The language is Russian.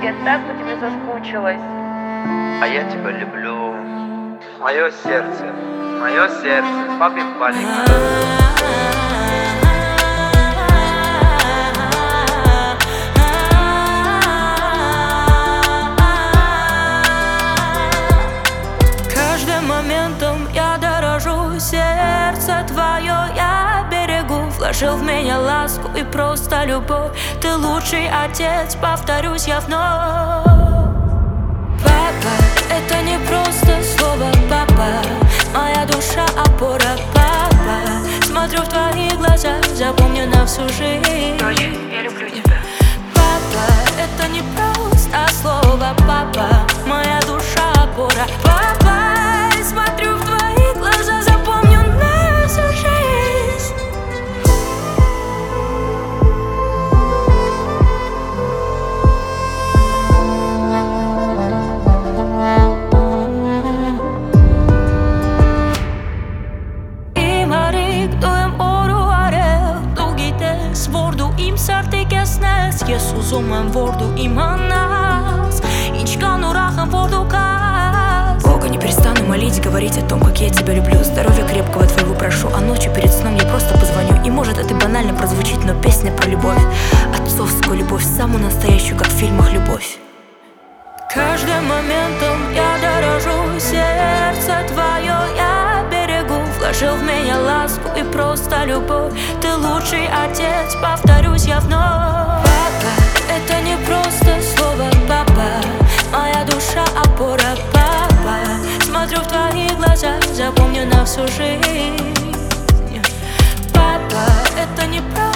Я так по тебе соскучилась. А я тебя люблю. Мое сердце, папин палик. Каждым моментом я дорожу, сердце твое я берегу. Вложил в меня ласку и просто любовь. Ты лучший отец, повторюсь я вновь. Папа, это не просто слово, папа. Моя душа опора, папа. Смотрю в твои глаза, запомню на всю жизнь. Дочь, я люблю тебя. Папа, это не просто слово, папа. Моя душа опора, папа. Смотрю в твои глаза, запомню на всю жизнь. Jesús umam vordu ima нас, Инчкану рахам vordu каз. Бога, не перестану молить, говорить о том, как я тебя люблю. Здоровья крепкого твоего прошу, а ночью перед сном я просто позвоню. И может это банально прозвучит, но песня про любовь, отцовскую любовь, самую настоящую, как в фильмах «Любовь». Каждым моментом я дорожу, сердце твое я берегу. Вложил в меня ласку и просто любовь. Ты лучший отец, повторюсь я вновь. Папа, это не просто слово, папа. Моя душа опора, папа. Смотрю в твои глаза, запомню на всю жизнь. Папа, это не просто